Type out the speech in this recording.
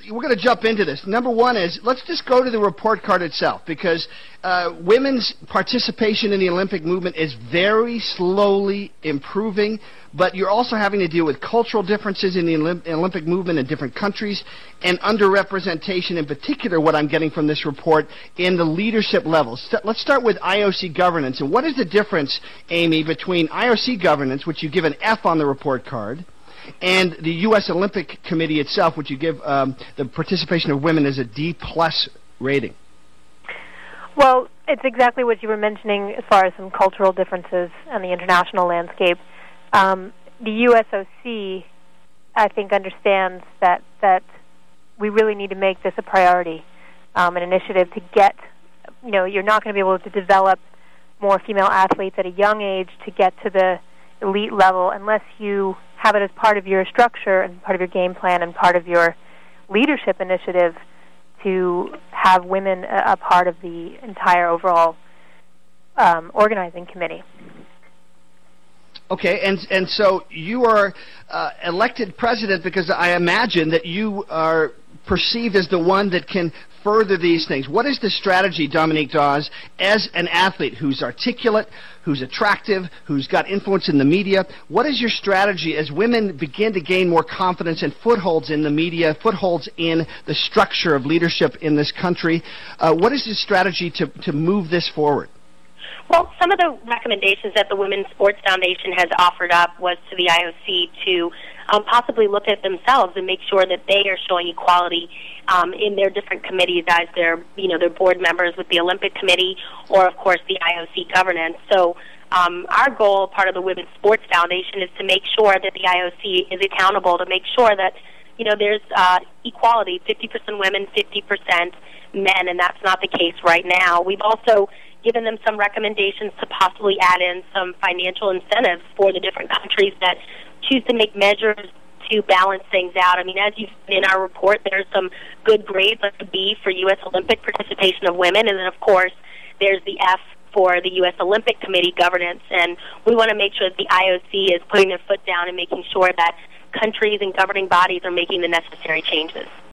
we're going to jump into this. Number one is, let's just go to the report card itself, because women's participation in the Olympic movement is very slowly improving, but you're also having to deal with cultural differences in the Olympic movement in different countries, and underrepresentation in particular, what I'm getting from this report, in the leadership levels. So let's start with IOC governance. And what is the difference, Amy, between IOC governance, which you give an F on the report card, and the U.S. Olympic Committee itself, which you give the participation of women as a D+ rating? Well, it's exactly what you were mentioning as far as some cultural differences on the international landscape. The USOC, I think, understands that we really need to make this a priority, an initiative to get, you're not going to be able to develop more female athletes at a young age to get to the elite level unless you have it as part of your structure and part of your game plan and part of your leadership initiative to have women a part of the entire overall organizing committee. Okay, and so you are elected president because I imagine that you are perceived as the one that can further these things. What is the strategy, Dominique Dawes, as an athlete who's articulate, who's attractive, who's got influence in the media? What is your strategy as women begin to gain more confidence and footholds in the media, footholds in the structure of leadership in this country? What is the strategy to move this forward? Well, some of the recommendations that the Women's Sports Foundation has offered up was to the IOC to possibly look at themselves and make sure that they are showing equality in their different committees as their board members with the Olympic Committee or, of course, the IOC governance. So our goal, part of the Women's Sports Foundation, is to make sure that the IOC is accountable, to make sure that there's equality, 50% women, 50% men, and that's not the case right now. We've also given them some recommendations to possibly add in some financial incentives for the different countries that choose to make measures to balance things out. I mean, as you've seen in our report, there's some good grades, like the B for U.S. Olympic participation of women, and then, of course, there's the F for the U.S. Olympic Committee governance, and we want to make sure that the IOC is putting their foot down and making sure that countries and governing bodies are making the necessary changes.